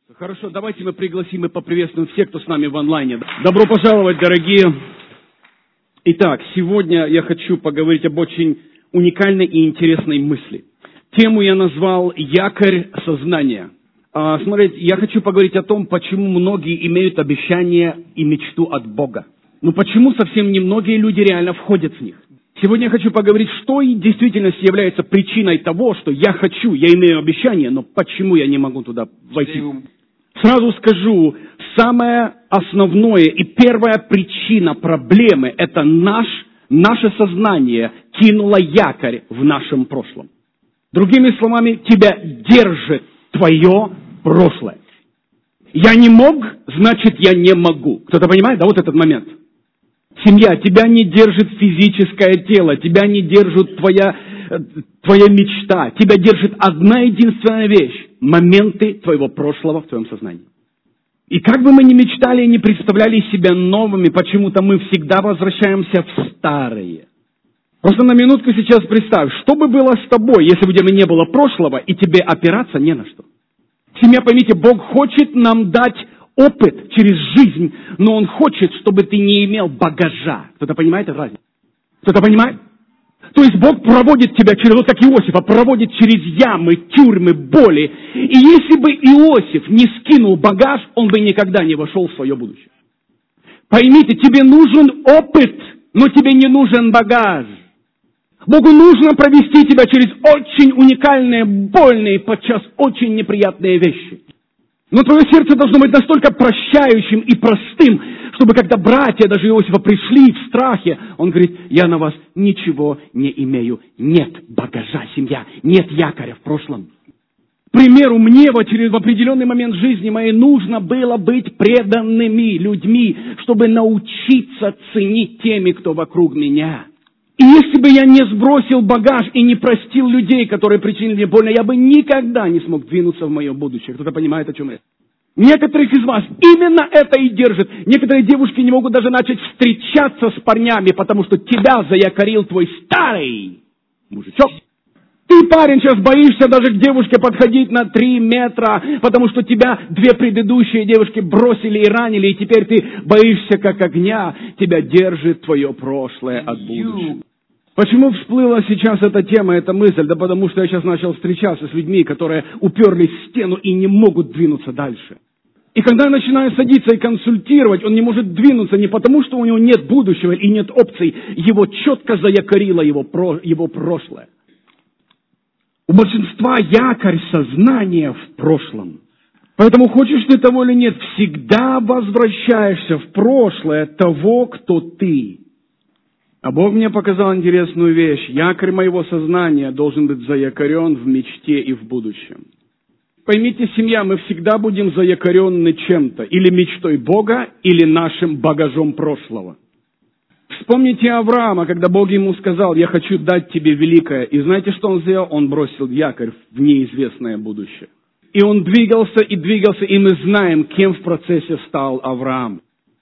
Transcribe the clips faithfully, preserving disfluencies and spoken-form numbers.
Хорошо, давайте мы пригласим и поприветствуем всех, кто с нами в онлайне. Добро пожаловать, дорогие. Итак, сегодня я хочу поговорить об очень уникальной и интересной мысли. Тему я назвал «Якорь сознания». А, смотрите, я хочу поговорить о том, почему многие имеют обещание и мечту от Бога. Но почему совсем немногие люди реально входят в них. Сегодня я хочу поговорить, что и в действительности является причиной того, что я хочу, я имею обещание, но почему я не могу туда войти. Сразу скажу, самое основное и первая причина проблемы – это наш, наше сознание кинуло якорь в нашем прошлом. Другими словами, тебя держит твое прошлое. Я не мог, значит, я не могу. Кто-то понимает, да, вот этот момент? Семья, тебя не держит физическое тело, тебя не держит твоя, твоя мечта, тебя держит одна единственная вещь – моменты твоего прошлого в твоем сознании. И как бы мы ни мечтали и не представляли себя новыми, почему-то мы всегда возвращаемся в старые. Просто на минутку сейчас представь, что бы было с тобой, если бы у тебя не было прошлого, и тебе опираться не на что. Семья, поймите, Бог хочет нам дать опыт через жизнь, но Он хочет, чтобы ты не имел багажа. Кто-то понимает эту разницу? Кто-то понимает? То есть Бог проводит тебя через, вот как Иосифа, проводит через ямы, тюрьмы, боли. И если бы Иосиф не скинул багаж, он бы никогда не вошел в свое будущее. Поймите, тебе нужен опыт, но тебе не нужен багаж. Богу нужно провести тебя через очень уникальные, больные, подчас очень неприятные вещи. Но твое сердце должно быть настолько прощающим и простым, чтобы когда братья, даже Иосифа, пришли в страхе, он говорит, я на вас ничего не имею. Нет багажа, семья, нет якоря в прошлом. К примеру, мне в, очеред... в определенный момент жизни моей нужно было быть преданными людьми, чтобы научиться ценить теми, кто вокруг меня. И если бы я не сбросил багаж и не простил людей, которые причинили мне больно, я бы никогда не смог двинуться в мое будущее. Кто-то понимает, о чем я? Некоторых из вас именно это и держит. Некоторые девушки не могут даже начать встречаться с парнями, потому что тебя заякорил твой старый мужичок. Ты, парень, сейчас боишься даже к девушке подходить на три метра, потому что тебя две предыдущие девушки бросили и ранили, и теперь ты боишься как огня. Тебя держит твое прошлое от будущего. Почему всплыла сейчас эта тема, эта мысль? Да потому что я сейчас начал встречаться с людьми, которые уперлись в стену и не могут двинуться дальше. И когда я начинаю садиться и консультировать, он не может двинуться не потому, что у него нет будущего и нет опций. Его четко заякорило его, про, его прошлое. У большинства якорь сознания в прошлом. Поэтому, хочешь ты того или нет, всегда возвращаешься в прошлое того, кто ты. А Бог мне показал интересную вещь. Якорь моего сознания должен быть заякорен в мечте и в будущем. Поймите, семья, мы всегда будем заякорены чем-то. Или мечтой Бога, или нашим багажом прошлого. Вспомните Авраама, когда Бог ему сказал, я хочу дать тебе великое. И знаете, что он сделал? Он бросил якорь в неизвестное будущее. И он двигался и двигался, и мы знаем, кем в процессе стал Авраам.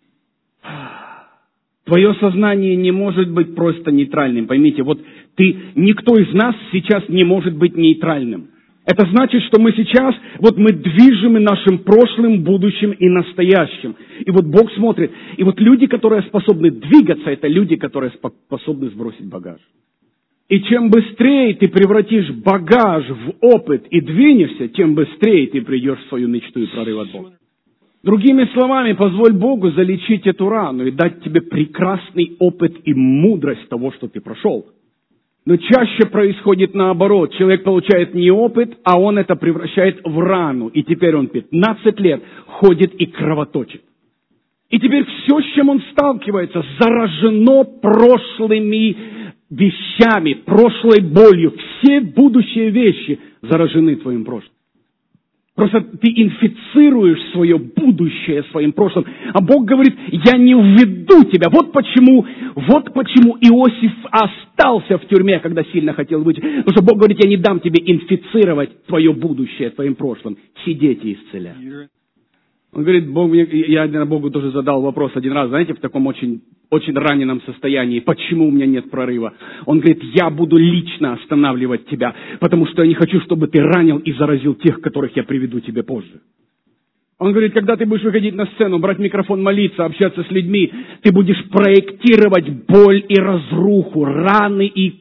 Твое сознание не может быть просто нейтральным. Поймите, вот ты, никто из нас сейчас не может быть нейтральным. Это значит, что мы сейчас, вот мы движимы нашим прошлым, будущим и настоящим. И вот Бог смотрит. И вот люди, которые способны двигаться, это люди, которые способны сбросить багаж. И чем быстрее ты превратишь багаж в опыт и двинешься, тем быстрее ты придешь в свою мечту и прорыв от Бога. Другими словами, позволь Богу залечить эту рану и дать тебе прекрасный опыт и мудрость того, что ты прошел. Но чаще происходит наоборот. Человек получает не опыт, а он это превращает в рану. И теперь он пятнадцать лет ходит и кровоточит. И теперь все, с чем он сталкивается, заражено прошлыми вещами, прошлой болью. Все будущие вещи заражены твоим прошлым. Просто ты инфицируешь свое будущее своим прошлым. А Бог говорит, я не уведу тебя. Вот почему, вот почему Иосиф остался в тюрьме, когда сильно хотел выйти. Потому что Бог говорит, я не дам тебе инфицировать твое будущее твоим прошлым. Сидеть и исцелять. Он говорит, Бог, я Богу тоже задал вопрос один раз, знаете, в таком очень, очень раненом состоянии, почему у меня нет прорыва. Он говорит, я буду лично останавливать тебя, потому что я не хочу, чтобы ты ранил и заразил тех, которых я приведу тебе позже. Он говорит, когда ты будешь выходить на сцену, брать микрофон, молиться, общаться с людьми, ты будешь проектировать боль и разруху, раны и,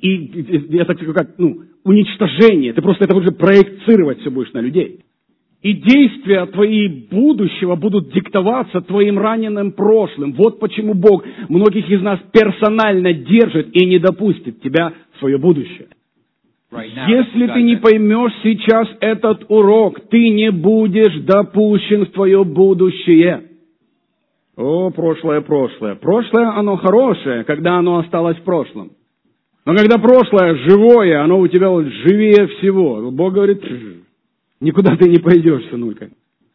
и я так скажу, как, ну, уничтожение. Ты просто это будешь проецировать все будешь на людей. И действия твои будущего будут диктоваться твоим раненым прошлым. Вот почему Бог многих из нас персонально держит и не допустит тебя в свое будущее. Если ты не поймешь сейчас этот урок, ты не будешь допущен в твое будущее. О, прошлое, прошлое. Прошлое, оно хорошее, когда оно осталось в прошлом. Но когда прошлое живое, оно у тебя вот живее всего. Бог говорит, никуда ты не пойдешь, сынулька.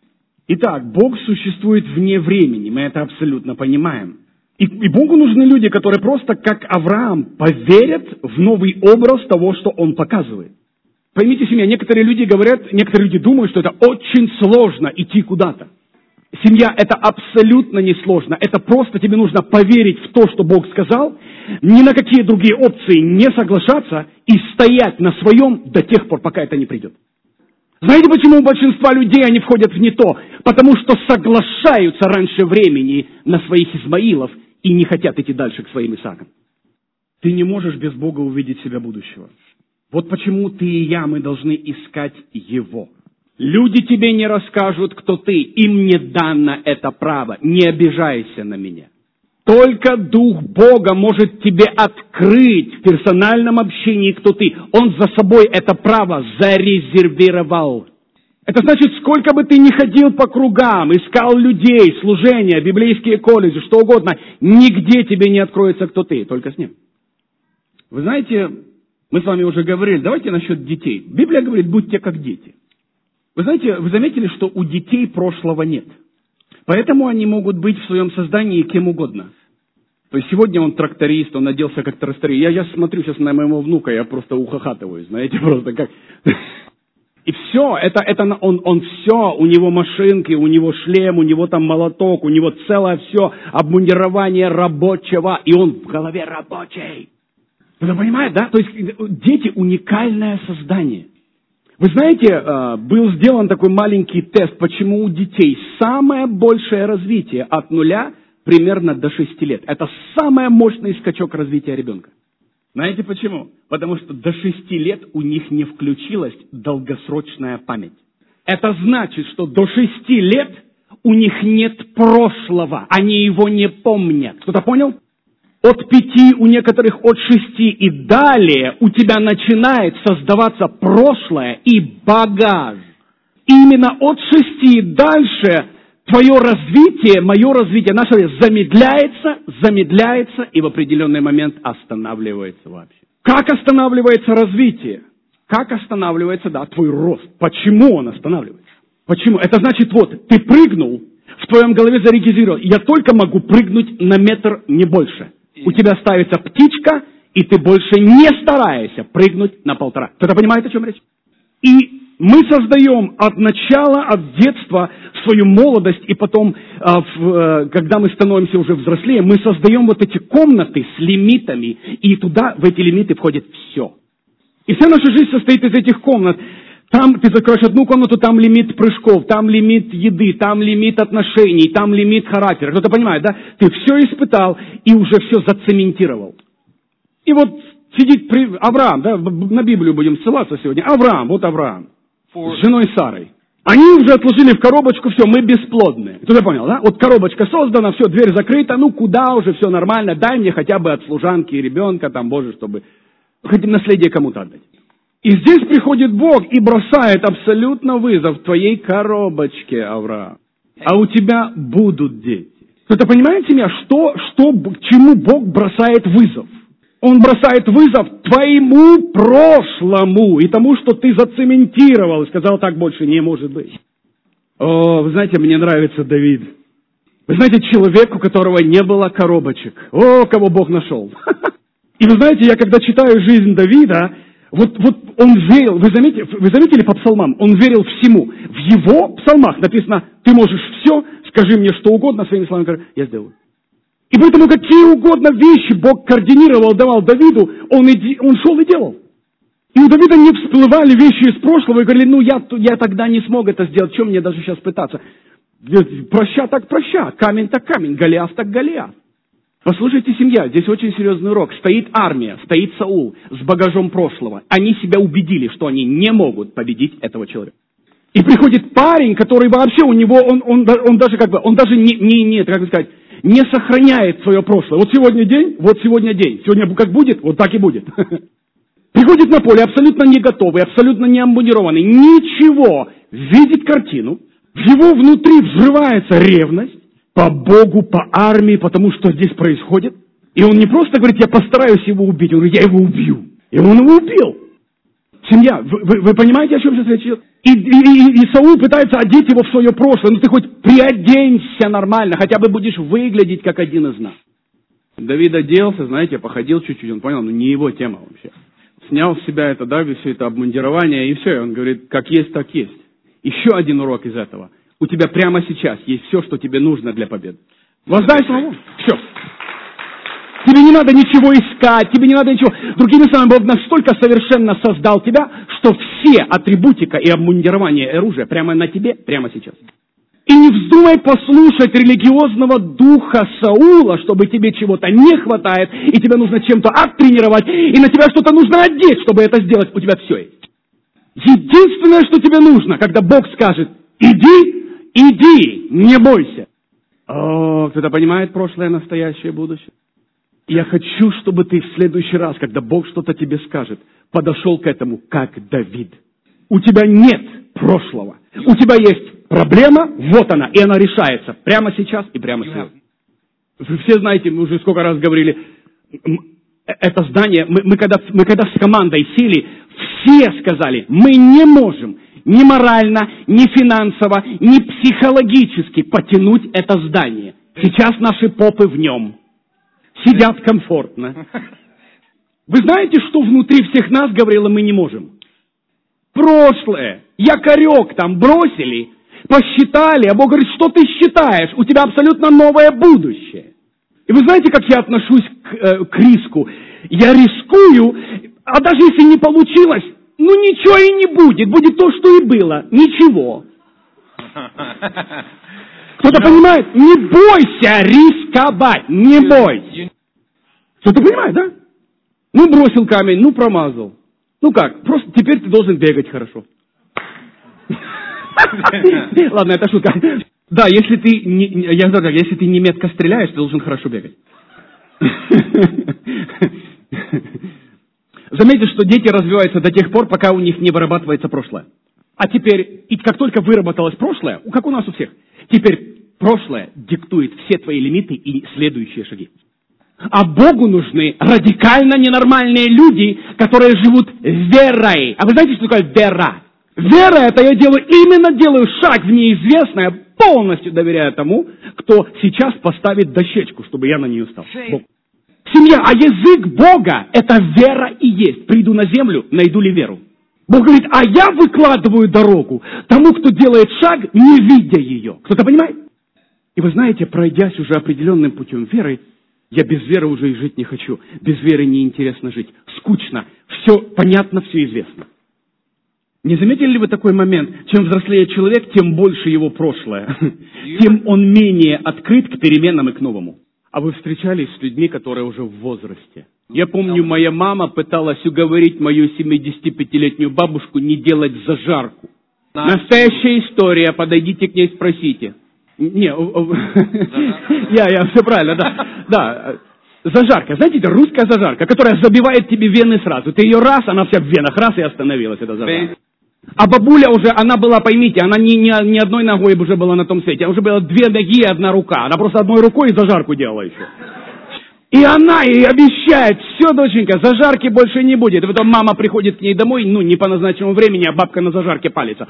Итак, Бог существует вне времени, мы это абсолютно понимаем. И, и Богу нужны люди, которые просто, как Авраам, поверят в новый образ того, что Он показывает. Поймите семья, некоторые люди говорят, некоторые люди думают, что это очень сложно идти куда-то. Семья, это абсолютно не сложно. Это просто тебе нужно поверить в то, что Бог сказал, ни на какие другие опции не соглашаться и стоять на своем до тех пор, пока это не придет. Знаете, почему у большинства людей они входят в не то? Потому что соглашаются раньше времени на своих Измаилов и не хотят идти дальше к своим Исаакам. Ты не можешь без Бога увидеть себя будущего. Вот почему ты и я, мы должны искать Его. Люди тебе не расскажут, кто ты. Им не дано это право. Не обижайся на меня. Только Дух Бога может тебе открыть в персональном общении, кто ты. Он за собой это право зарезервировал. Это значит, сколько бы ты ни ходил по кругам, искал людей, служения, библейские колледжи, что угодно, нигде тебе не откроется, кто ты, только с Ним. Вы знаете, мы с вами уже говорили, давайте насчет детей. Библия говорит, будьте как дети. Вы знаете, вы заметили, что у детей прошлого нет. Поэтому они могут быть в своем создании кем угодно. То есть сегодня он тракторист, он оделся как тракторист. Я, я смотрю сейчас на моего внука, я просто ухахатываю, знаете, просто как... И все, это, это он, он все, у него машинки, у него шлем, у него там молоток, у него целое все обмундирование рабочего, и он в голове рабочий. Вы понимаете, да? То есть дети уникальное создание. Вы знаете, был сделан такой маленький тест, почему у детей самое большее развитие от нуля примерно до шести лет. Это самый мощный скачок развития ребенка. Знаете почему? Потому что до шести лет у них не включилась долгосрочная память. Это значит, что до шести лет у них нет прошлого, они его не помнят. Кто-то понял? От пяти, у некоторых от шести и далее у тебя начинает создаваться прошлое и багаж. Именно от шести и дальше твое развитие, мое развитие, наше развитие замедляется, замедляется и в определенный момент останавливается вообще. Как останавливается развитие? Как останавливается, да, твой рост? Почему он останавливается? Почему? Это значит, вот, ты прыгнул, в твоем голове зарегистрировал, я только могу прыгнуть на метр, не больше. У тебя ставится птичка, и ты больше не стараешься прыгнуть на полтора. Кто-то понимает, о чем речь? И мы создаем от начала, от детства свою молодость, и потом, когда мы становимся уже взрослее, мы создаем вот эти комнаты с лимитами, и туда, в эти лимиты входит все. И вся наша жизнь состоит из этих комнат. Там ты закроешь одну комнату, там лимит прыжков, там лимит еды, там лимит отношений, там лимит характера. Кто-то понимает, да? Ты все испытал и уже все зацементировал. И вот сидит при... Авраам, да, на Библию будем ссылаться сегодня. Авраам, вот Авраам, с женой Сарой. Они уже отложили в коробочку, все, мы бесплодны. Кто-то понял, да? Вот коробочка создана, все, дверь закрыта, ну куда уже, все нормально, дай мне хотя бы от служанки и ребенка, там, Боже, чтобы хоть наследие кому-то отдать. И здесь приходит Бог и бросает абсолютно вызов твоей коробочке, Авраам. А у тебя будут дети. Кто-то понимает, семья, что, что, к чему Бог бросает вызов? Он бросает вызов твоему прошлому и тому, что ты зацементировал и сказал, так больше не может быть. О, вы знаете, мне нравится Давид. Вы знаете, человек, у которого не было коробочек. О, кого Бог нашел. И вы знаете, я когда читаю жизнь Давида, Вот, вот он верил, вы заметили, вы заметили по псалмам, он верил всему. В его псалмах написано, ты можешь все, скажи мне что угодно, своими словами, я сделаю. И поэтому какие угодно вещи Бог координировал, давал Давиду, он, иди, он шел и делал. И у Давида не всплывали вещи из прошлого и говорили, ну я, я тогда не смог это сделать, чем мне даже сейчас пытаться? Проща так проща, камень так камень, Голиаф так Голиаф. Послушайте, семья, здесь очень серьезный урок. Стоит армия, стоит Саул с багажом прошлого. Они себя убедили, что они не могут победить этого человека. И приходит парень, который вообще у него, он, он, он даже как бы, он даже не, не, не, как бы сказать, не сохраняет свое прошлое. Вот сегодня день, вот сегодня день. Сегодня как будет, вот так и будет. Приходит на поле абсолютно не готовый, абсолютно не амбунированный, ничего, видит картину, в его внутри взрывается ревность по Богу, по армии, потому что здесь происходит. И он не просто говорит, я постараюсь его убить, он говорит, я его убью. И он его убил. Семья, вы, вы, вы понимаете, о чем сейчас речь идет? И, и, и, и Саул пытается одеть его в свое прошлое. Ну ты хоть приоденься нормально, хотя бы будешь выглядеть как один из нас. Давид оделся, знаете, походил чуть-чуть, он понял, ну не его тема вообще. Снял с себя это, да, все это обмундирование, и все, и он говорит, как есть, так есть. Еще один урок из этого. У тебя прямо сейчас есть все, что тебе нужно для победы. Воздай самому. Все. Тебе не надо ничего искать, тебе не надо ничего. Другими словами, Бог настолько совершенно создал тебя, что все атрибутика и обмундирование и оружие прямо на тебе, прямо сейчас. И не вздумай послушать религиозного духа Саула, чтобы тебе чего-то не хватает, и тебе нужно чем-то оттренировать, и на тебя что-то нужно одеть, чтобы это сделать, у тебя все есть. Единственное, что тебе нужно, когда Бог скажет, иди, иди, не бойся. О, кто-то понимает прошлое, настоящее, будущее? Я хочу, чтобы ты в следующий раз, когда Бог что-то тебе скажет, подошел к этому, как Давид. У тебя нет прошлого. У тебя есть проблема, вот она, и она решается прямо сейчас и прямо сейчас. Вы все знаете, мы уже сколько раз говорили, это здание, мы, мы, когда, мы когда с командой сели, все сказали, мы не можем ни морально, ни финансово, ни психологически потянуть это здание. Сейчас наши попы в нем. Сидят комфортно. Вы знаете, что внутри всех нас, говорило, мы не можем? Прошлое, якорек там бросили, посчитали, а Бог говорит, что ты считаешь? У тебя абсолютно новое будущее. И вы знаете, как я отношусь к, э, к риску? Я рискую, а даже если не получилось, ну ничего и не будет, будет то, что и было, ничего. Кто-то понимает? Не бойся рисковать, не бойся. Кто-то понимает, да? Ну, бросил камень, ну, промазал. Ну как, просто теперь ты должен бегать хорошо. Ладно, это шутка. Да, если ты, не, я знаю как, если ты не метко стреляешь, ты должен хорошо бегать. Заметьте, что дети развиваются до тех пор, пока у них не вырабатывается прошлое. А теперь, и как только выработалось прошлое, как у нас у всех, теперь прошлое диктует все твои лимиты и следующие шаги. А Богу нужны радикально ненормальные люди, которые живут верой. А вы знаете, что такое вера? Вера – это я делаю, именно делаю шаг в неизвестное, полностью доверяя тому, кто сейчас поставит дощечку, чтобы я на нее стал. Бог. Семья, а язык Бога – это вера и есть. Приду на землю, найду ли веру? Бог говорит, а я выкладываю дорогу тому, кто делает шаг, не видя ее. Кто-то понимает? И вы знаете, пройдясь уже определенным путем веры, я без веры уже и жить не хочу. Без веры неинтересно жить. Скучно. Все понятно, все известно. Не заметили ли вы такой момент? Чем взрослее человек, тем больше его прошлое. Тем он менее открыт к переменам и к новому. А вы встречались с людьми, которые уже в возрасте? Я помню, моя мама пыталась уговорить мою семидесятипятилетнюю бабушку не делать зажарку. Настоящая история, подойдите к ней, спросите. Не, я, я, все правильно, да. Да, зажарка, знаете, это русская зажарка, которая забивает тебе вены сразу. Ты ее раз, она вся в венах, раз и остановилась, эта зажарка. А бабуля уже, она была, поймите, она не, не, не одной ногой уже была на том свете, а уже было две ноги и одна рука. Она просто одной рукой зажарку делала еще. И она ей обещает, все, доченька, зажарки больше не будет. И потом мама приходит к ней домой, ну, не по назначенному времени, а бабка на зажарке палится.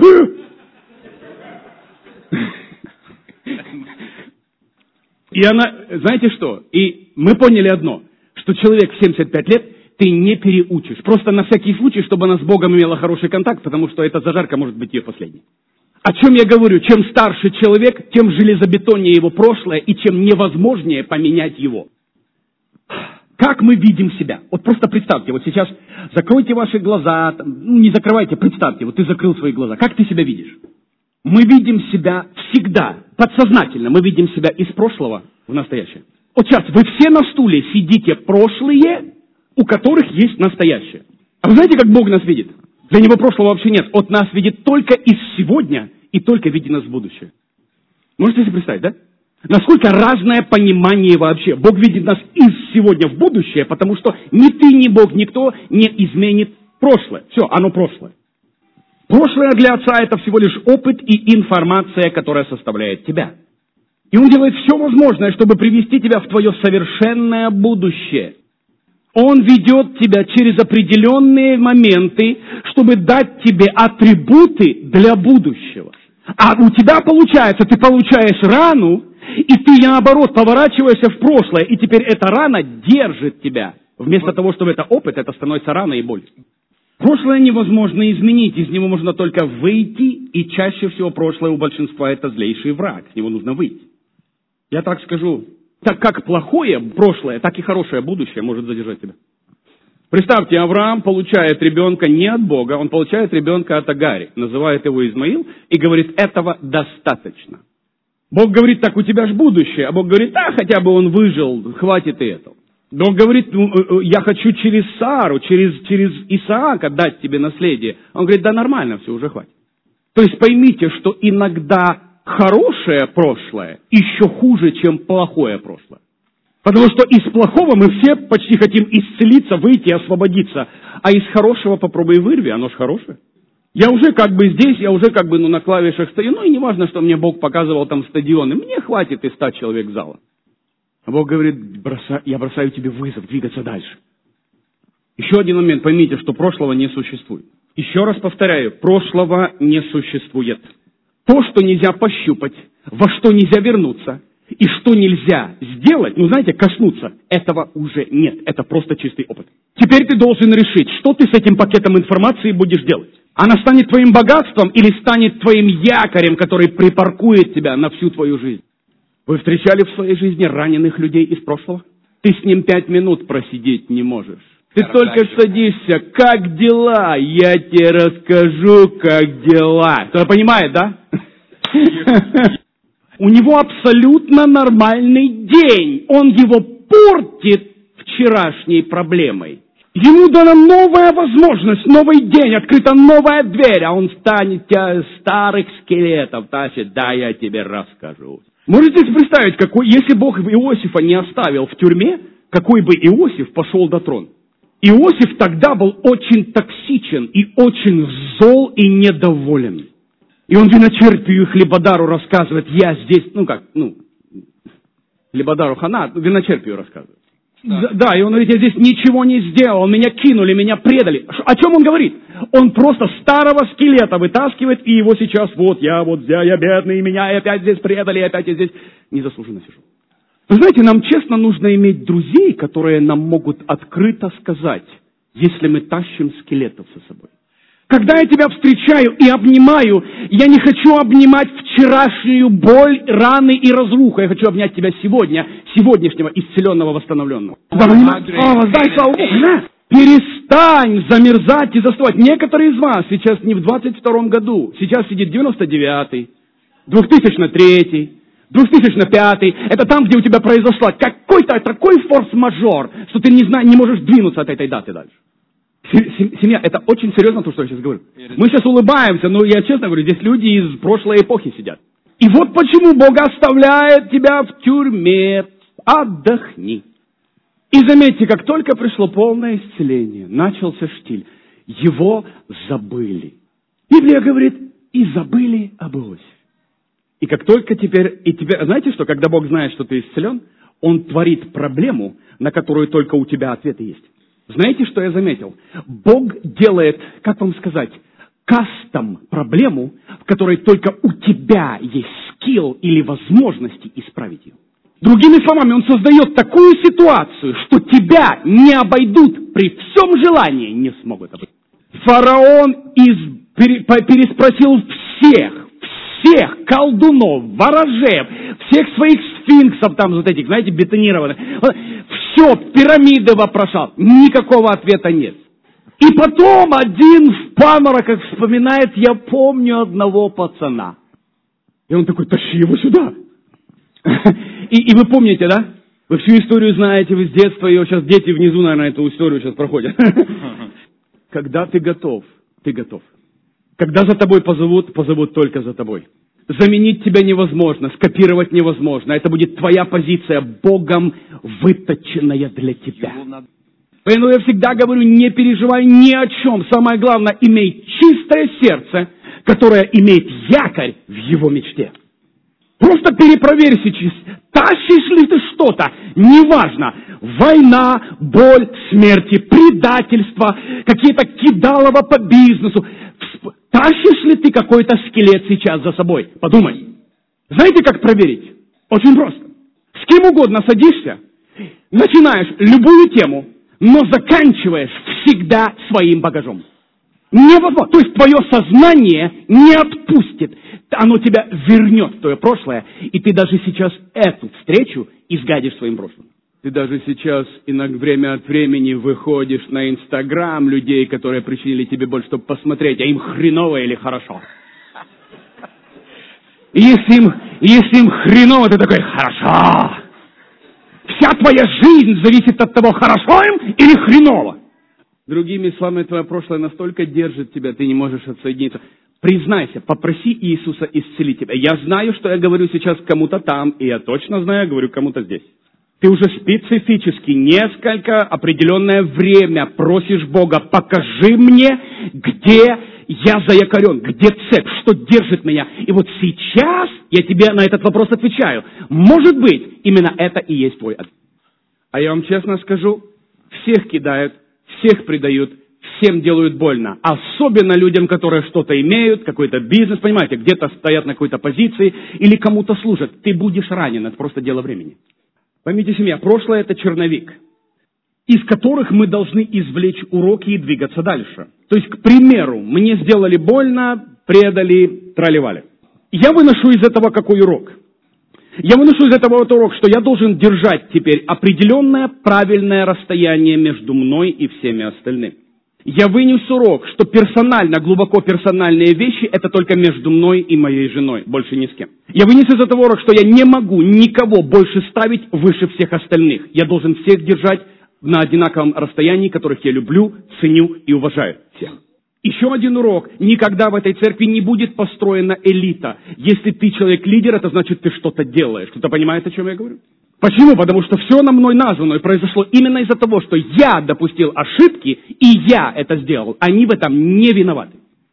И она, знаете что, и мы поняли одно, что человек в семьдесят пять лет ты не переучишь. Просто на всякий случай, чтобы она с Богом имела хороший контакт, потому что эта зажарка может быть ее последней. О чем я говорю? Чем старше человек, тем железобетоннее его прошлое, и чем невозможнее поменять его. Как мы видим себя? Вот просто представьте, вот сейчас закройте ваши глаза, ну, не закрывайте, представьте, вот ты закрыл свои глаза. Как ты себя видишь? Мы видим себя всегда, подсознательно, мы видим себя из прошлого в настоящее. Вот сейчас вы все на стуле сидите прошлые, у которых есть настоящее. А вы знаете, как Бог нас видит? Для Него прошлого вообще нет. Он нас видит только из сегодня и только видит нас в будущее. Можете себе представить, да? Насколько разное понимание вообще. Бог видит нас из сегодня в будущее, потому что ни ты, ни Бог, никто не изменит прошлое. Все, оно прошлое. Прошлое для Отца это всего лишь опыт и информация, которая составляет тебя. И Он делает все возможное, чтобы привести тебя в твое совершенное будущее. Он ведет тебя через определенные моменты, чтобы дать тебе атрибуты для будущего. А у тебя получается, ты получаешь рану, и ты, наоборот, поворачиваешься в прошлое, и теперь эта рана держит тебя. Вместо того, чтобы это опыт, это становится рана и боль. Прошлое невозможно изменить, из него можно только выйти, и чаще всего прошлое у большинства это злейший враг, с него нужно выйти. Я так скажу, так как плохое прошлое, так и хорошее будущее может задержать тебя. Представьте, Авраам получает ребенка не от Бога, он получает ребенка от Агари, называет его Измаил, и говорит, этого достаточно. Бог говорит, так у тебя же будущее, а Бог говорит, да, хотя бы он выжил, хватит и этого. Бог говорит, я хочу через Сару, через, через Исаака дать тебе наследие. Он говорит, да нормально, все, уже хватит. То есть поймите, что иногда хорошее прошлое еще хуже, чем плохое прошлое. Потому что из плохого мы все почти хотим исцелиться, выйти, освободиться. А из хорошего попробуй вырви, оно же хорошее. Я уже как бы здесь, я уже как бы ну, на клавишах стою. Ну и не важно, что мне Бог показывал там стадионы. Мне хватит и ста человек зала. А Бог говорит, броса, я бросаю тебе вызов, двигаться дальше. Еще один момент, поймите, что прошлого не существует. Еще раз повторяю, прошлого не существует. То, что нельзя пощупать, во что нельзя вернуться, и что нельзя сделать, ну знаете, коснуться, этого уже нет. Это просто чистый опыт. Теперь ты должен решить, что ты с этим пакетом информации будешь делать. Она станет твоим богатством или станет твоим якорем, который припаркует тебя на всю твою жизнь. Вы встречали в своей жизни раненых людей из прошлого? Ты с ним пять минут просидеть не можешь. Ты только садишься, как дела? Я тебе расскажу, как дела. Кто понимает, да? У него абсолютно нормальный день. Он его портит вчерашней проблемой. Ему дана новая возможность, новый день, открыта новая дверь, а он станет тебя старых скелетов тащит. Да, я тебе расскажу. Можете себе представить, какой, если Бог Иосифа не оставил в тюрьме, какой бы Иосиф пошел до трона? Иосиф тогда был очень токсичен и очень зол и недоволен. И он виночерпию и хлебодару рассказывает, я здесь, ну как, ну, хлебодару хана, виночерпию рассказывает. Да. да, и он говорит, я здесь ничего не сделал, меня кинули, меня предали. О чем он говорит? Он просто старого скелета вытаскивает, и его сейчас, вот я, вот я, я бедный, и меня опять здесь предали, и опять я здесь незаслуженно сижу. Вы знаете, нам честно нужно иметь друзей, которые нам могут открыто сказать, если мы тащим скелетов со собой. Когда я тебя встречаю и обнимаю, я не хочу обнимать вчерашнюю боль, раны и разруху. Я хочу обнять тебя сегодня, сегодняшнего, исцеленного, восстановленного. Воздай славу Богу, да? Перестань замерзать и застывать. Некоторые из вас сейчас не в двадцать втором году. Сейчас сидит девяносто девятый, две тысячи третий, две тысячи пятый. Это там, где у тебя произошла какой-то такой форс-мажор, что ты не, знаешь, не можешь двинуться от этой даты дальше. Семья, это очень серьезно то, что я сейчас говорю. Мы сейчас улыбаемся, но я честно говорю, здесь люди из прошлой эпохи сидят. И вот почему Бог оставляет тебя в тюрьме. Отдохни. И заметьте, как только пришло полное исцеление, начался штиль, его забыли. Библия говорит, и забыли об Иосифе. И как только теперь, и теперь, знаете что, когда Бог знает, что ты исцелен, Он творит проблему, на которую только у тебя ответы есть. Знаете, что я заметил? Бог делает, как вам сказать, кастом проблему, в которой только у тебя есть скилл или возможности исправить ее. Другими словами, Он создает такую ситуацию, что тебя не обойдут, при всем желании не смогут обойти. Фараон из, пере, переспросил всех, всех колдунов, ворожеев, всех своих сфинксов, там вот этих, знаете, бетонированных. все, пирамиды вопрошал. Никакого ответа нет. И потом один в памороках вспоминает: я помню одного пацана. И он такой: тащи его сюда. И, и вы помните, да? Вы всю историю знаете, вы с детства, и вот сейчас дети внизу, наверное, эту историю сейчас проходят. Когда ты готов, ты готов. Когда за тобой позовут, позовут только за тобой. Заменить тебя невозможно, скопировать невозможно. Это будет твоя позиция, Богом выточенная для тебя. Поэтому я всегда говорю: не переживай ни о чем. Самое главное, имей чистое сердце, которое имеет якорь в его мечте. Просто перепроверь сейчас, тащишь ли ты что-то, неважно, война, боль, смерти, предательство, какие-то кидалово по бизнесу. Тащишь ли ты какой-то скелет сейчас за собой? Подумай. Знаете, как проверить? Очень просто. С кем угодно садишься, начинаешь любую тему, но заканчиваешь всегда своим багажом. Невозможно. То есть твое сознание не отпустит. Оно тебя вернет в твое прошлое, и ты даже сейчас эту встречу изгадишь своим прошлым. Ты даже сейчас иногда время от времени выходишь на Инстаграм людей, которые причинили тебе боль, чтобы посмотреть, а им хреново или хорошо. И если им, если им хреново, ты такой: хорошо. Вся твоя жизнь зависит от того, хорошо им или хреново. Другими словами, твое прошлое настолько держит тебя, ты не можешь отсоединиться. Признайся, попроси Иисуса исцелить тебя. Я знаю, что я говорю сейчас кому-то там, и я точно знаю, я говорю кому-то здесь. Ты уже специфически несколько определенное время просишь Бога: покажи мне, где я заякорен, где цепь, что держит меня. И вот сейчас я тебе на этот вопрос отвечаю. Может быть, именно это и есть твой ответ. А я вам честно скажу, всех кидают, всех предают, всем делают больно. Особенно людям, которые что-то имеют, какой-то бизнес, понимаете, где-то стоят на какой-то позиции или кому-то служат. Ты будешь ранен, это просто дело времени. Поймите, семья, прошлое — это черновик, из которых мы должны извлечь уроки и двигаться дальше. То есть, к примеру, мне сделали больно, предали, тролливали. Я выношу из этого какой урок? Я выношу из этого вот урок, что я должен держать теперь определенное правильное расстояние между мной и всеми остальными. Я вынес урок, что персонально, глубоко персональные вещи — это только между мной и моей женой, больше ни с кем. Я вынес из этого урок, что я не могу никого больше ставить выше всех остальных. Я должен всех держать на одинаковом расстоянии, которых я люблю, ценю и уважаю. Всех. Еще один урок. Никогда в этой церкви не будет построена элита. Если ты человек-лидер, это значит, ты что-то делаешь. Кто-то понимает, о чем я говорю? Почему? Потому что все на мной названо и произошло именно из-за того, что я допустил ошибки, и я это сделал. Они в этом не виноваты.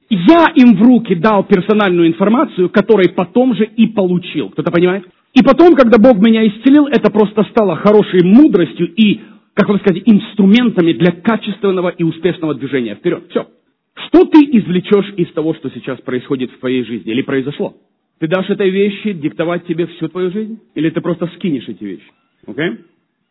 Я им в руки дал персональную информацию, которую потом же и получил. Кто-то понимает? И потом, когда Бог меня исцелил, это просто стало хорошей мудростью и, как вам сказать, инструментами для качественного и успешного движения вперед. Все. Что ты извлечешь из того, что сейчас происходит в твоей жизни или произошло? Ты дашь этой вещи диктовать тебе всю твою жизнь? Или ты просто скинешь эти вещи? Окей? Okay?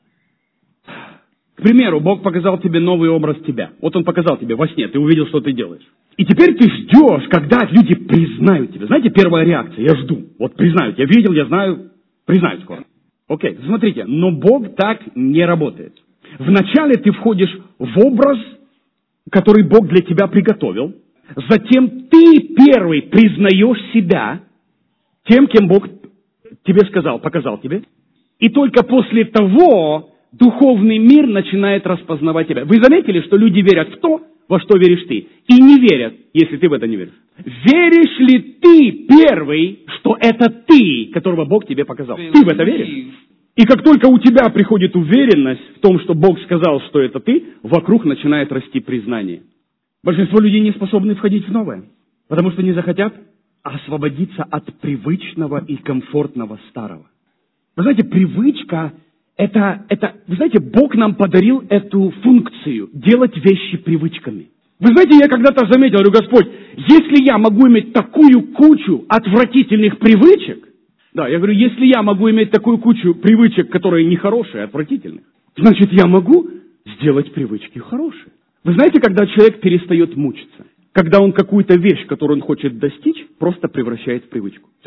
К примеру, Бог показал тебе новый образ тебя. Вот Он показал тебе во сне, ты увидел, что ты делаешь. И теперь ты ждешь, когда люди признают тебя. Знаете, первая реакция: я жду. Вот признают. Я видел, я знаю, признают скоро. Окей, okay. Смотрите, но Бог так не работает. Вначале ты входишь в образ, который Бог для тебя приготовил. Затем ты первый признаешь себя тем, кем Бог тебе сказал, показал тебе. И только после того духовный мир начинает распознавать тебя. Вы заметили, что люди верят в то, во что веришь ты, и не верят, если ты в это не веришь. Веришь ли ты первый, что это ты, которого Бог тебе показал? Ты в это веришь? И как только у тебя приходит уверенность в том, что Бог сказал, что это ты, вокруг начинает расти признание. Большинство людей не способны входить в новое, потому что не захотят освободиться от привычного и комфортного старого. Вы знаете, привычка – это, это, вы знаете, Бог нам подарил эту функцию – делать вещи привычками. Вы знаете, я когда-то заметил, говорю: Господь, если я могу иметь такую кучу отвратительных привычек, да, я говорю, если я могу иметь такую кучу привычек, которые нехорошие, отвратительных, значит, я могу сделать привычки хорошие. Вы знаете, когда человек перестает мучиться? Когда он какую-то вещь, которую он хочет достичь, просто превращает в привычку. Все.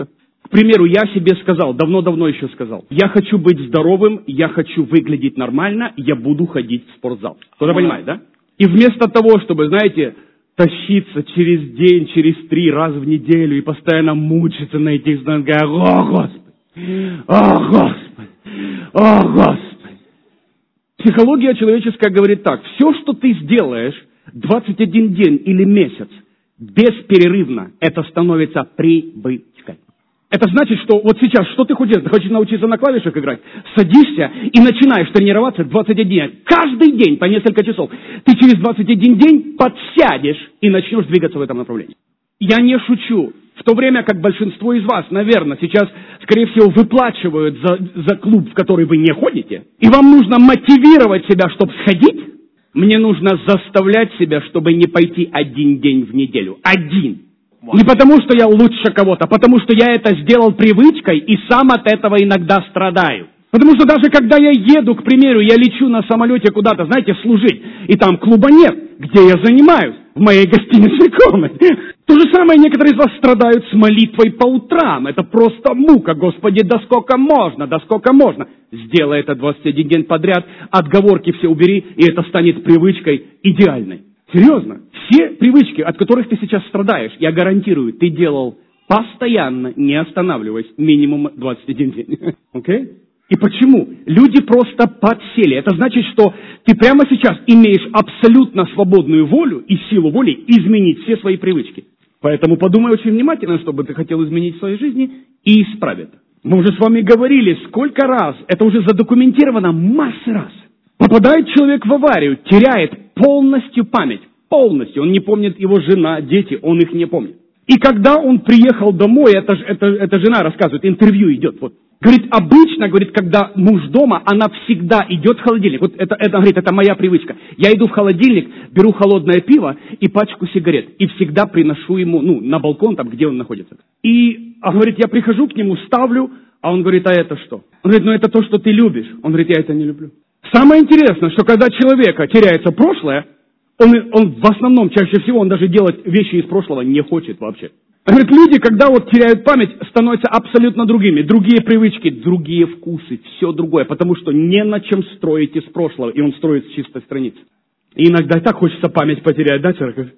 К примеру, я себе сказал, давно-давно еще сказал, я хочу быть здоровым, я хочу выглядеть нормально, я буду ходить в спортзал. Кто-то понимает, да? И вместо того, чтобы, знаете, тащиться через день, через три раз в неделю и постоянно мучиться на этих знаках, о, Господи, о, Господи, о, Господи. Психология человеческая говорит так, все, что ты сделаешь двадцать один день или месяц, бесперерывно, это становится привычкой. Это значит, что вот сейчас, что ты хочешь, ты хочешь научиться на клавишах играть, садишься и начинаешь тренироваться двадцать один день. Каждый день по несколько часов. Ты через двадцать один день подсядешь и начнешь двигаться в этом направлении. Я не шучу. В то время как большинство из вас, наверное, сейчас, скорее всего, выплачивают за, за клуб, в который вы не ходите, и вам нужно мотивировать себя, чтобы сходить, мне нужно заставлять себя, чтобы не пойти один день в неделю. Один. Не потому, что я лучше кого-то, а потому, что я это сделал привычкой и сам от этого иногда страдаю. Потому что даже когда я еду, к примеру, я лечу на самолете куда-то, знаете, служить, и там клуба нет, где я занимаюсь? В моей гостиничной комнате. То же самое некоторые из вас страдают с молитвой по утрам. Это просто мука. Господи, да сколько можно, да сколько можно. Сделай это двадцать один день подряд, отговорки все убери, и это станет привычкой идеальной. Серьезно. Все привычки, от которых ты сейчас страдаешь, я гарантирую, ты делал постоянно, не останавливаясь, минимум двадцать один день. Окей? Okay? И почему? Люди просто подсели. Это значит, что ты прямо сейчас имеешь абсолютно свободную волю и силу воли изменить все свои привычки. Поэтому подумай очень внимательно, что бы ты хотел изменить в своей жизни, и исправь это. Мы уже с вами говорили, сколько раз, это уже задокументировано массы раз. Попадает человек в аварию, теряет полностью память. Полностью. Он не помнит его жена, дети, он их не помнит. И когда он приехал домой, это, это, это жена рассказывает, интервью идет, вот. Говорит, обычно, говорит, когда муж дома, она всегда идет в холодильник. Вот это, это, говорит, это моя привычка. Я иду в холодильник, беру холодное пиво и пачку сигарет. И всегда приношу ему, ну, на балкон, там, где он находится. И, а говорит, я прихожу к нему, ставлю, а он говорит, а это что? Он говорит, ну это то, что ты любишь. Он говорит, я это не люблю. Самое интересное, что когда человека теряется прошлое, он, он в основном, чаще всего, он даже делать вещи из прошлого не хочет вообще. Говорит, люди, когда вот теряют память, становятся абсолютно другими. Другие привычки, другие вкусы, все другое. Потому что не на чем строить из прошлого, и он строит с чистой страницы. И иногда и так хочется память потерять, да, человек?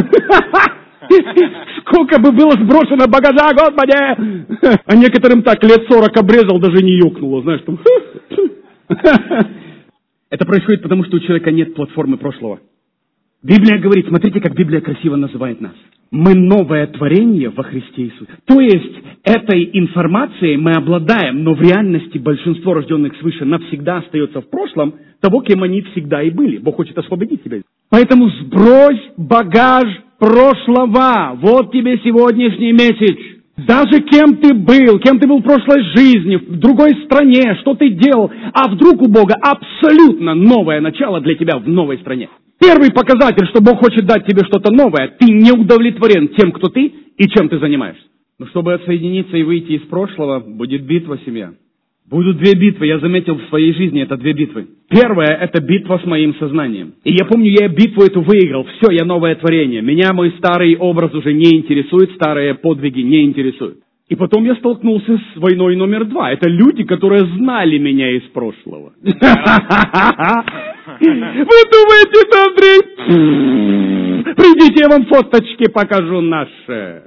Сколько бы было сброшено багажа, Господи! А некоторым так лет сорок обрезал, даже не ёкнуло, знаешь, там. Это происходит потому, что у человека нет платформы прошлого. Библия говорит, смотрите, как Библия красиво называет нас. Мы новое творение во Христе Иисусе. То есть, этой информацией мы обладаем, но в реальности большинство рожденных свыше навсегда остается в прошлом того, кем они всегда и были. Бог хочет освободить тебя. Поэтому сбрось багаж прошлого. Вот тебе сегодняшний месяц. Даже кем ты был, кем ты был в прошлой жизни, в другой стране, что ты делал. А вдруг у Бога абсолютно новое начало для тебя в новой стране. Первый показатель, что Бог хочет дать тебе что-то новое, ты не удовлетворен тем, кто ты и чем ты занимаешься. Но чтобы отсоединиться и выйти из прошлого, будет битва, семья. Будут две битвы, я заметил в своей жизни, это две битвы. Первая, это битва с моим сознанием. И я помню, я битву эту выиграл, все, я новое творение. Меня мой старый образ уже не интересует, старые подвиги не интересуют. И потом я столкнулся с войной номер два. Это люди, которые знали меня из прошлого. Вы думаете, Андрей? Придите, я вам фоточки покажу наши.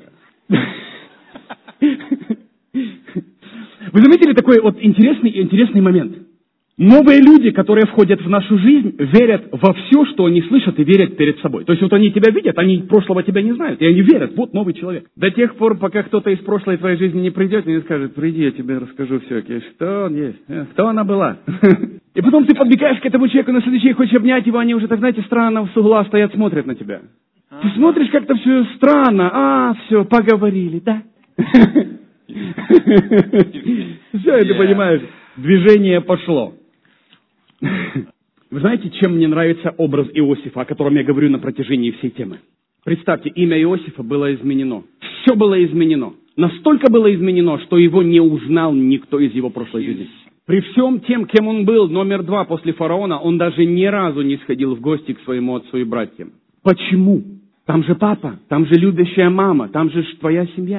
Вы заметили такой вот интересный, интересный момент? Новые люди, которые входят в нашу жизнь, верят во все, что они слышат, и верят перед собой. То есть вот они тебя видят, они прошлого тебя не знают, и они верят, вот новый человек. До тех пор, пока кто-то из прошлой твоей жизни не придет и не скажет, приди, я тебе расскажу все, что он есть, кто она была. И потом ты подбегаешь к этому человеку на следующий, хочешь обнять его, они уже, так знаете, странно с угла стоят, смотрят на тебя. Ты смотришь как-то все странно, а, все, поговорили, да? Все, ты понимаешь, движение пошло. Вы знаете, чем мне нравится образ Иосифа, о котором я говорю на протяжении всей темы? Представьте, имя Иосифа было изменено. Все было изменено. Настолько было изменено, что его не узнал никто из его прошлой жизни. При всем тем, кем он был, номер два после фараона, он даже ни разу не сходил в гости к своему отцу и братьям. Почему? Там же папа, там же любящая мама, там же твоя семья.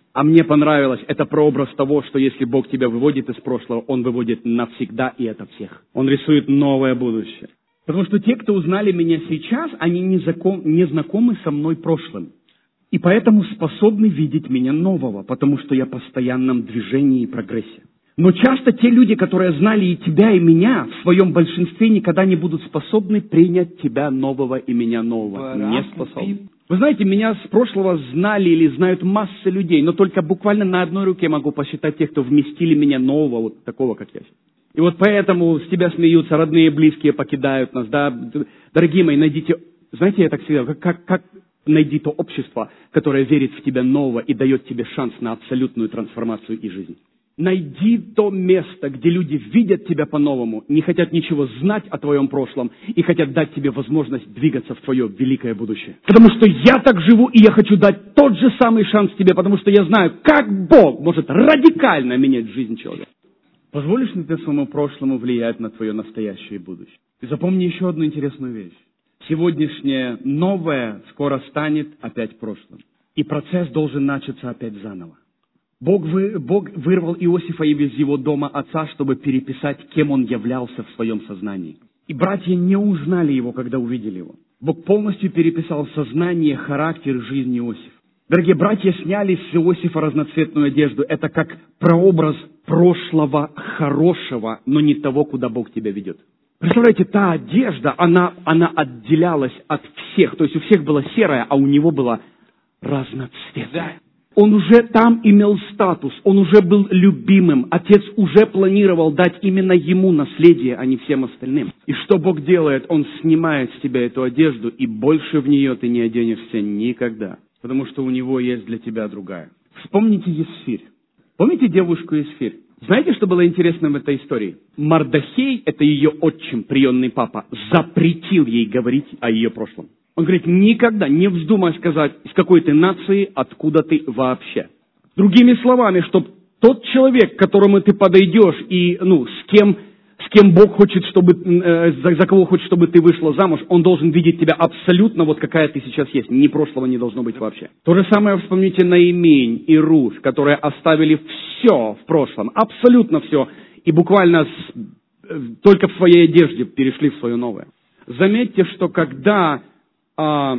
А мне понравилось, это прообраз того, что если Бог тебя выводит из прошлого, Он выводит навсегда, и это всех. Он рисует новое будущее. Потому что те, кто узнали меня сейчас, они не, закон, не знакомы со мной прошлым. И поэтому способны видеть меня нового, потому что я в постоянном движении и прогрессе. Но часто те люди, которые знали и тебя, и меня, в своем большинстве никогда не будут способны принять тебя нового и меня нового. Не способны. Вы знаете, меня с прошлого знали или знают масса людей, но только буквально на одной руке могу посчитать тех, кто вместили меня нового, вот такого, как я. И вот поэтому с тебя смеются, родные, близкие покидают нас, да. Дорогие мои, найдите, знаете, я так всегда, как, как, как найди то общество, которое верит в тебя нового и дает тебе шанс на абсолютную трансформацию и жизнь. Найди то место, где люди видят тебя по-новому, не хотят ничего знать о твоем прошлом и хотят дать тебе возможность двигаться в твое великое будущее. Потому что я так живу, и я хочу дать тот же самый шанс тебе, потому что я знаю, как Бог может радикально менять жизнь человека. Позволишь ли ты своему прошлому влиять на твое настоящее и будущее? И запомни еще одну интересную вещь. Сегодняшнее новое скоро станет опять прошлым. И процесс должен начаться опять заново. Бог, вы, Бог вырвал Иосифа из его дома отца, чтобы переписать, кем он являлся в своем сознании. И братья не узнали его, когда увидели его. Бог полностью переписал сознание, характер и жизнь Иосифа. Дорогие братья, сняли с Иосифа разноцветную одежду. Это как прообраз прошлого хорошего, но не того, куда Бог тебя ведет. Представляете, та одежда, она, она отделялась от всех. То есть у всех была серая, а у него была разноцветная. Он уже там имел статус, он уже был любимым. Отец уже планировал дать именно ему наследие, а не всем остальным. И что Бог делает? Он снимает с тебя эту одежду, и больше в нее ты не оденешься никогда. Потому что у него есть для тебя другая. Вспомните Есфирь. Помните девушку Есфирь? Знаете, что было интересно в этой истории? Мардохей, это ее отчим, приемный папа, запретил ей говорить о ее прошлом. Он говорит, никогда не вздумай сказать, из какой ты нации, откуда ты вообще. Другими словами, чтобы тот человек, к которому ты подойдешь, и ну, с кем, с кем Бог хочет, чтобы, э, за, за кого хочет, чтобы ты вышла замуж, он должен видеть тебя абсолютно вот какая ты сейчас есть. Ни прошлого не должно быть вообще. То же самое вспомните Наимень и Руфь, которые оставили все в прошлом, абсолютно все, и буквально с, э, только в своей одежде перешли в свое новое. Заметьте, что когда а,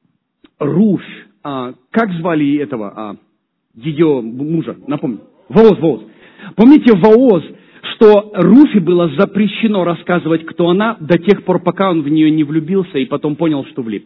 Руфь, а, как звали этого, а, ее мужа, напомню, Вооз, Вооз. Помните Вооз, что Руфи было запрещено рассказывать, кто она, до тех пор, пока он в нее не влюбился и потом понял, что влип.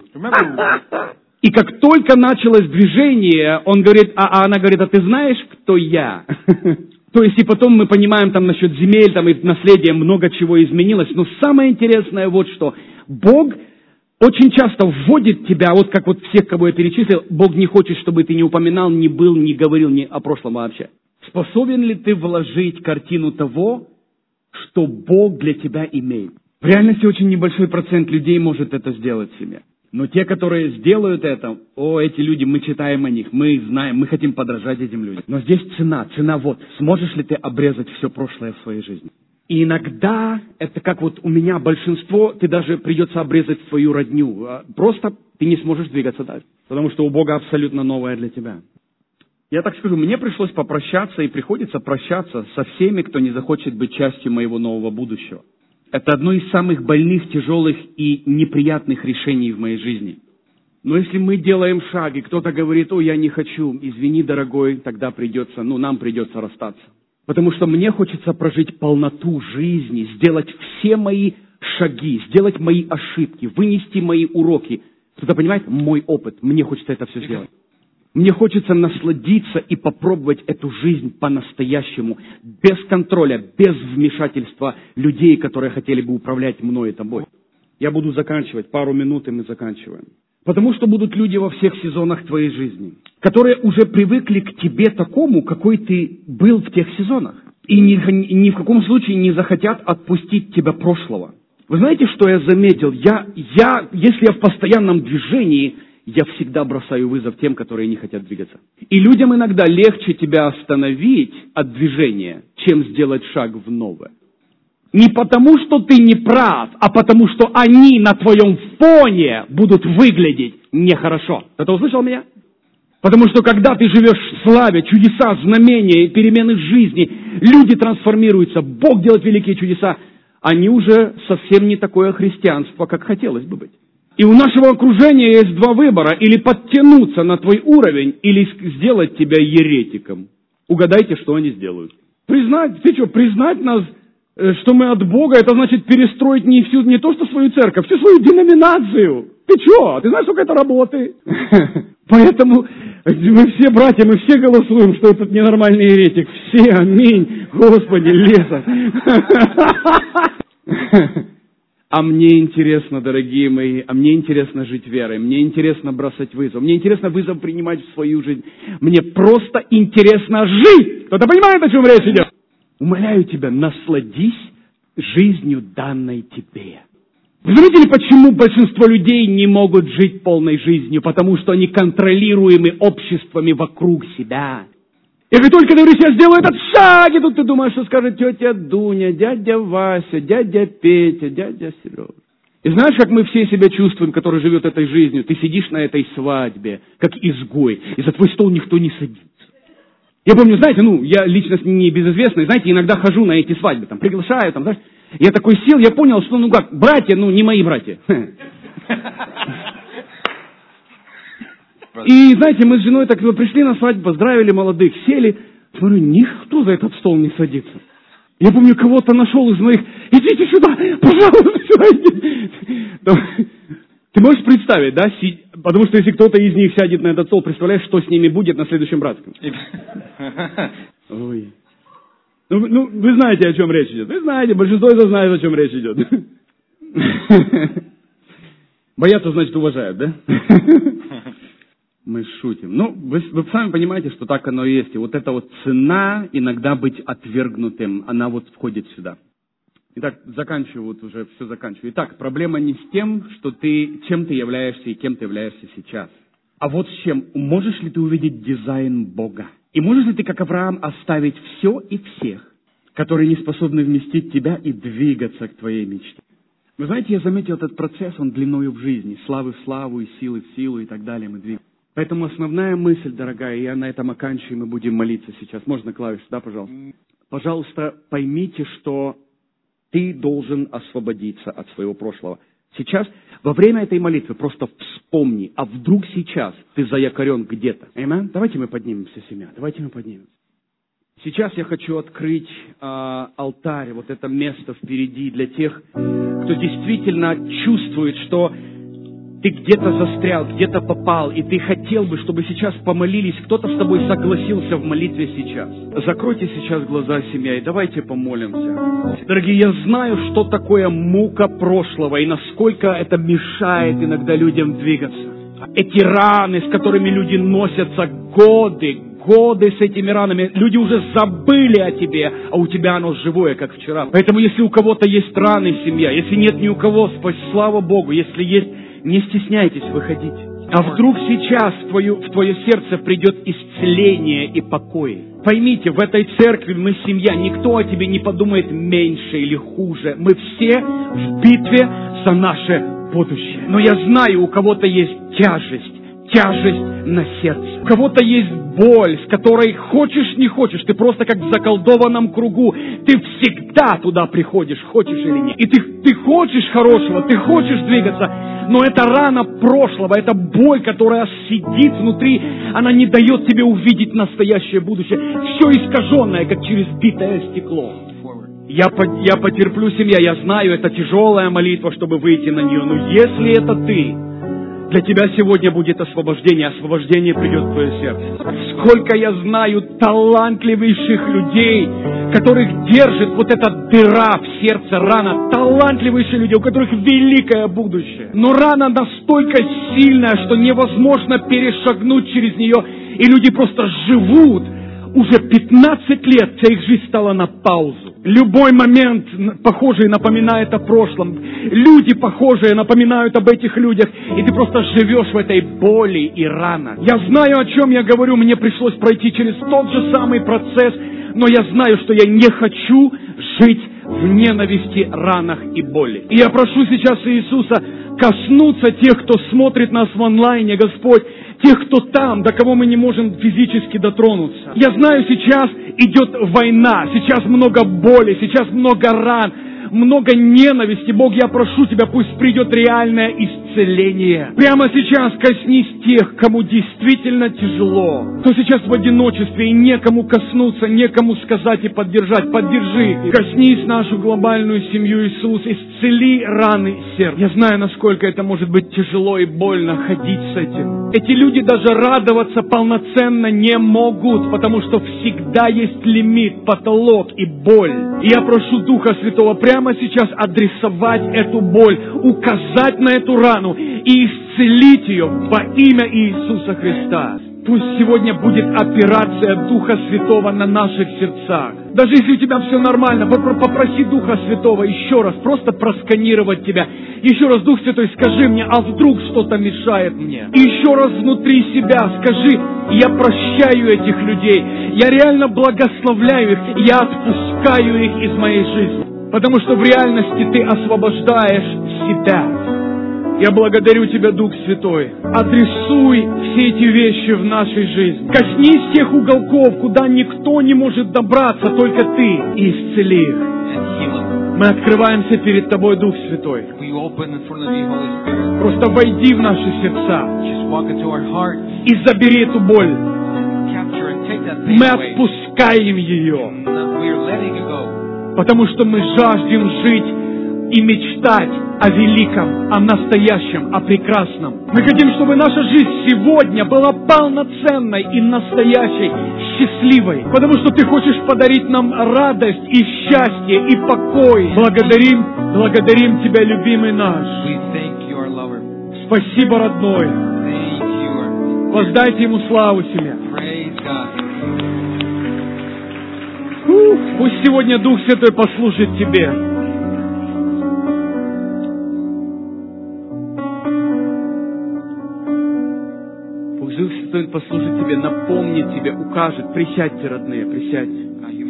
И как только началось движение, он говорит, а, а она говорит, а ты знаешь, кто я? То есть и потом мы понимаем там насчет земель, там и наследия много чего изменилось. Но самое интересное вот что. Бог очень часто вводит тебя, вот как вот всех, кого я перечислил, Бог не хочет, чтобы ты не упоминал, не был, не говорил ни о прошлом вообще. Способен ли ты вложить картину того, что Бог для тебя имеет? В реальности очень небольшой процент людей может это сделать себе. Но те, которые сделают это, о, эти люди, мы читаем о них, мы знаем, мы хотим подражать этим людям. Но здесь цена, цена вот, сможешь ли ты обрезать все прошлое в своей жизни? И иногда, это как вот у меня большинство, ты даже придется обрезать свою родню. Просто ты не сможешь двигаться дальше. Потому что у Бога абсолютно новое для тебя. Я так скажу, мне пришлось попрощаться и приходится прощаться со всеми, кто не захочет быть частью моего нового будущего. Это одно из самых больных, тяжелых и неприятных решений в моей жизни. Но если мы делаем шаг, и кто-то говорит, о, я не хочу, извини, дорогой, тогда придется, ну, нам придется расстаться. Потому что мне хочется прожить полноту жизни, сделать все мои шаги, сделать мои ошибки, вынести мои уроки. Кто-то понимает? Мой опыт. Мне хочется это все сделать. Мне хочется насладиться и попробовать эту жизнь по-настоящему, без контроля, без вмешательства людей, которые хотели бы управлять мной и тобой. Я буду заканчивать, пару минут, и мы заканчиваем. Потому что будут люди во всех сезонах твоей жизни, которые уже привыкли к тебе такому, какой ты был в тех сезонах. И ни, ни в каком случае не захотят отпустить тебя прошлого. Вы знаете, что я заметил? Я, я, если я в постоянном движении, я всегда бросаю вызов тем, которые не хотят двигаться. И людям иногда легче тебя остановить от движения, чем сделать шаг в новое. Не потому, что ты не прав, а потому, что они на твоем фоне будут выглядеть нехорошо. Кто-то услышал меня? Потому что когда ты живешь в славе, чудеса, знамения, перемены в жизни, люди трансформируются, Бог делает великие чудеса, они уже совсем не такое христианство, как хотелось бы быть. И у нашего окружения есть два выбора: или подтянуться на твой уровень, или сделать тебя еретиком. Угадайте, что они сделают. Признать, ты что, признать нас, что мы от Бога, это значит перестроить не всю, не то что свою церковь, всю свою деноминацию. Ты что? Ты знаешь, сколько это работы? Поэтому мы все братья, мы все голосуем, что этот ненормальный еретик. Все, аминь. Господи, леса. А мне интересно, дорогие мои, а мне интересно жить верой, мне интересно бросать вызов, мне интересно вызов принимать в свою жизнь. Мне просто интересно жить. Кто-то понимает, о чем речь идет? Умоляю тебя, насладись жизнью, данной тебе. Вы заметили, почему большинство людей не могут жить полной жизнью? Потому что они контролируемы обществами вокруг себя. И как только ты говоришь, я сделаю этот шаг, и тут ты думаешь, что скажет тетя Дуня, дядя Вася, дядя Петя, дядя Сережа. И знаешь, как мы все себя чувствуем, которые живет этой жизнью? Ты сидишь на этой свадьбе, как изгой, и за твой стол никто не садится. Я помню, знаете, ну, я личность не безызвестная, знаете, иногда хожу на эти свадьбы, там, приглашаю, там, знаешь, я такой сел, я понял, что, ну как, братья, ну, не мои братья. И, знаете, мы с женой так пришли на свадьбу, поздравили молодых, сели, смотрю, никто за этот стол не садится. Я помню, кого-то нашел из моих, идите сюда, пожалуйста, сюда идите. Ты можешь представить, да, потому что если кто-то из них сядет на этот стол, представляешь, что с ними будет на следующем братском? Ой. Ну, ну, вы знаете, о чем речь идет. Вы знаете, большинство из вас знает, о чем речь идет. Боятся, значит, уважают, да? Мы шутим. Ну, вы, вы сами понимаете, что так оно и есть. И вот эта вот цена иногда быть отвергнутым, она вот входит сюда. Итак, заканчиваю, вот уже все заканчиваю. Итак, проблема не с тем, что ты, чем ты являешься и кем ты являешься сейчас. А вот с чем. Можешь ли ты увидеть дизайн Бога? И можешь ли ты, как Авраам, оставить все и всех, которые не способны вместить тебя и двигаться к твоей мечте? Вы знаете, я заметил этот процесс, он длиною в жизни. Славы в славу и силы в силу и так далее мы двигаемся. Поэтому основная мысль, дорогая, я на этом оканчиваю, мы будем молиться сейчас. Можно клавишу, да, пожалуйста? Пожалуйста, поймите, что ты должен освободиться от своего прошлого. Сейчас, во время этой молитвы, просто вспомни, а вдруг сейчас ты заякорен где-то. Аминь? Давайте мы поднимемся, семья, давайте мы поднимемся. Сейчас я хочу открыть э, алтарь, вот это место впереди для тех, кто действительно чувствует, что ты где-то застрял, где-то попал, и ты хотел бы, чтобы сейчас помолились, кто-то с тобой согласился в молитве сейчас. Закройте сейчас глаза, семья, и давайте помолимся. Дорогие, я знаю, что такое мука прошлого, и насколько это мешает иногда людям двигаться. Эти раны, с которыми люди носятся годы, годы с этими ранами, люди уже забыли о тебе, а у тебя оно живое, как вчера. Поэтому, если у кого-то есть раны, семья, если нет ни у кого, слава Богу, если есть, не стесняйтесь выходить. А вдруг сейчас в, твою, в твое сердце придет исцеление и покой. Поймите, в этой церкви мы семья, никто о тебе не подумает меньше или хуже. Мы все в битве за наше будущее. Но я знаю, у кого-то есть тяжесть, тяжесть на сердце. У кого-то есть боль, с которой хочешь, не хочешь, ты просто как в заколдованном кругу. Ты всегда туда приходишь, хочешь или нет. И ты, ты хочешь хорошего, ты хочешь двигаться, но это рана прошлого, это боль, которая сидит внутри, она не дает тебе увидеть настоящее будущее. Все искаженное, как через битое стекло. Я, я потерплю, семья, я знаю, это тяжелая молитва, чтобы выйти на нее, но если это ты, для тебя сегодня будет освобождение, освобождение придет в твое сердце. Сколько я знаю талантливейших людей, которых держит вот эта дыра в сердце, рана, талантливейшие люди, у которых великое будущее. Но рана настолько сильная, что невозможно перешагнуть через нее, и люди просто живут. Уже пятнадцать лет вся их жизнь стала на паузу. Любой момент, похожий, напоминает о прошлом. Люди, похожие, напоминают об этих людях. И ты просто живешь в этой боли и ранах. Я знаю, о чем я говорю. Мне пришлось пройти через тот же самый процесс. Но я знаю, что я не хочу жить в ненависти, ранах и боли. И я прошу сейчас Иисуса коснуться тех, кто смотрит нас в онлайне, Господь. тех, кто там, до кого мы не можем физически дотронуться. Я знаю, сейчас идет война, сейчас много боли, сейчас много ран, много ненависти. Бог, я прошу Тебя, пусть придет реальное исцеление. Прямо сейчас коснись тех, кому действительно тяжело, кто сейчас в одиночестве и некому коснуться, некому сказать и поддержать. Поддержи. Коснись нашу глобальную семью, Иисус. Исцели раны сердца. Я знаю, насколько это может быть тяжело и больно ходить с этим. Эти люди даже радоваться полноценно не могут, потому что всегда есть лимит, потолок и боль. И я прошу Духа Святого прямо сейчас адресовать эту боль, указать на эту рану и исцелить ее во имя Иисуса Христа. Пусть сегодня будет операция Духа Святого на наших сердцах. Даже если у тебя все нормально, попроси Духа Святого еще раз, просто просканировать тебя. Еще раз, Дух Святой, скажи мне, а вдруг что-то мешает мне? И еще раз внутри себя скажи, я прощаю этих людей, я реально благословляю их, я отпускаю их из моей жизни. Потому что в реальности ты освобождаешь себя. Я благодарю Тебя, Дух Святой. Адресуй все эти вещи в нашей жизни. Коснись тех уголков, куда никто не может добраться, только Ты, и исцели их. Мы открываемся перед Тобой, Дух Святой. Просто войди в наши сердца и забери эту боль. Мы отпускаем ее, потому что мы жаждем жить и мечтать о великом, о настоящем, о прекрасном. Мы хотим, чтобы наша жизнь сегодня была полноценной и настоящей, счастливой. Потому что Ты хочешь подарить нам радость и счастье, и покой. Благодарим, благодарим Тебя, любимый наш. Спасибо, родной. Воздайте Ему славу себе. Ух, пусть сегодня Дух Святой послужит Тебе. Дух Святой послужит тебе, напомнит тебе, укажет. Присядьте, родные, присядьте.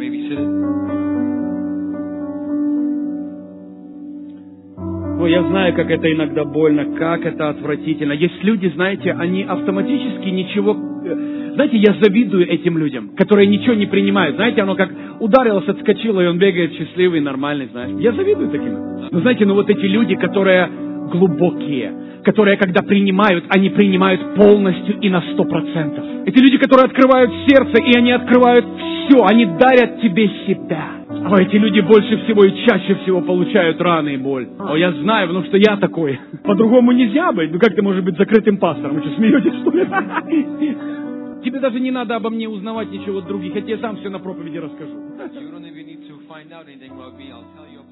Ой, я знаю, как это иногда больно, как это отвратительно. Есть люди, знаете, они автоматически ничего... Знаете, я завидую этим людям, которые ничего не принимают. Знаете, оно как ударилось, отскочило, и он бегает счастливый, нормальный, знаешь. Я завидую таким. Но знаете, ну вот эти люди, которые глубокие, которые, когда принимают, они принимают полностью и на сто процентов. Эти люди, которые открывают сердце, и они открывают все, они дарят тебе себя. А эти люди больше всего и чаще всего получают раны и боль. О, я знаю, потому что я такой. По-другому нельзя быть. Ну как ты можешь быть закрытым пастором? Вы что, смеетесь, что ли? Тебе даже не надо обо мне узнавать ничего от других. Я тебе сам все на проповеди расскажу.